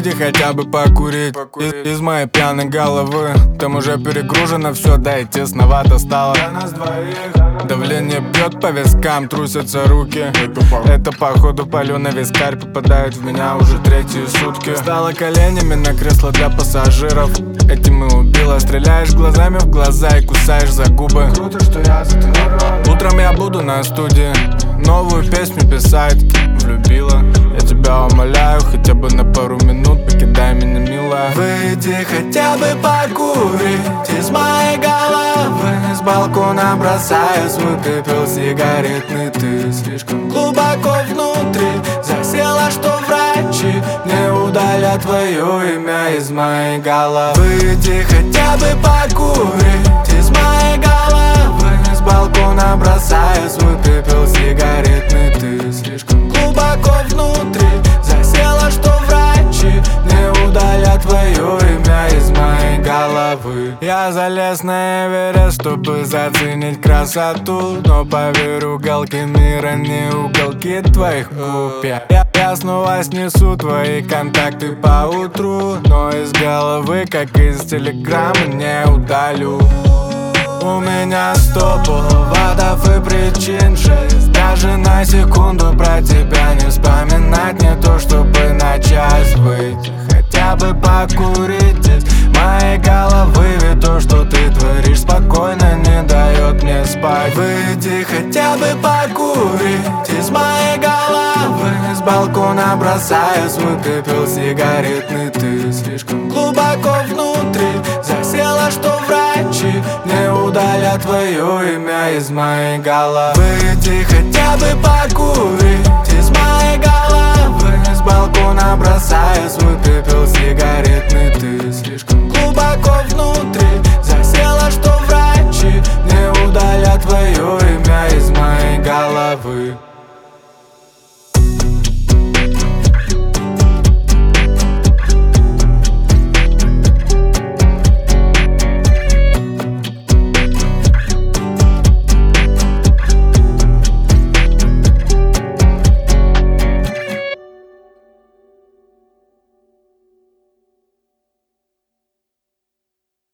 Выйди хотя бы покурить из моей пьяной головы. Там уже перегружено все, да и тесновато стало. Давление бьет по вискам, трусятся руки. Это походу паленый вискарь попадает в меня уже третьи сутки. Стала коленями на кресло для пассажиров. Этим и убила. Стреляешь глазами в глаза и кусаешь за губы. Круто, что я затренирован. Утром я буду на студии новую песню писать. Влюбила. Я тебя умоляю, хотя бы на пару минут покидай меня, милая. Выйди хотя бы покурить из моей головы. С балкона бросаю свой пепел сигаретный. Ты слишком глубоко внутри засела, что врачи не удалят твое имя из моей головы. Выйди хотя бы покурить из моей головы. С балкона бросаю свой пепел сигаретный. Ты слишком глубоко внутри засела, что врачи не удалят твое имя из моей головы. Я залез на Эверест, чтобы заценить красоту, но поверь, уголки мира не уголки твоих губ. Я снова снесу твои контакты по утру, но из головы, как из телеграммы, не удалю. У меня 100 поводов и причин 6. Даже на секунду про тебя не вспоминать. Не то чтобы на час выйти, хотя бы покурить из моей головы. Ведь то, что ты творишь, спокойно не дает мне спать. Выйди хотя бы покурить из моей головы. С балкона бросаю свой пепел сигаретный. Ты слишком глубоко внутри засела, что врачи не удалят твое имя из моей головы. Выйди хотя бы покурить